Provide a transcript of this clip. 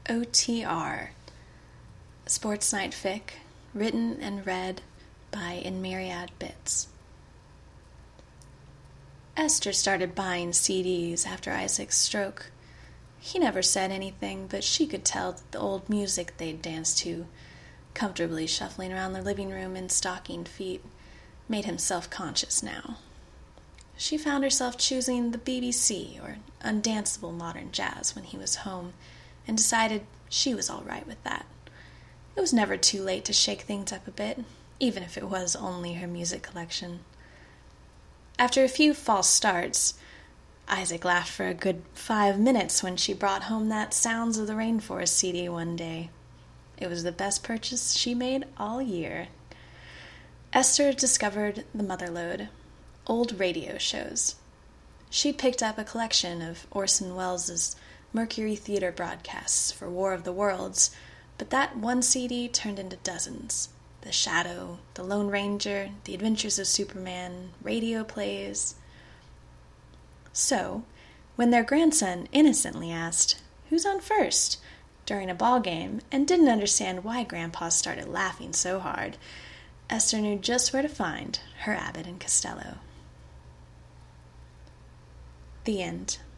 OTR, Sports Night Fic, written and read by In Myriad Bits. Esther started buying CDs after Isaac's stroke. He never said anything, but she could tell that the old music they'd danced to, comfortably shuffling around the living room in stockinged feet, made him self-conscious now. She found herself choosing the BBC or undanceable modern jazz when he was home, and decided she was all right with that. It was never too late to shake things up a bit, even if it was only her music collection. After a few false starts, Isaac laughed for a good 5 minutes when she brought home that Sounds of the Rainforest CD one day. It was the best purchase she made all year. Esther discovered the Motherlode, old radio shows. She picked up a collection of Orson Welles' Mercury Theater broadcasts for War of the Worlds, but that one CD turned into dozens. The Shadow, The Lone Ranger, The Adventures of Superman, radio plays. So, when their grandson innocently asked, "Who's on first?" during a ball game, and didn't understand why Grandpa started laughing so hard, Esther knew just where to find her Abbott and Costello. The end.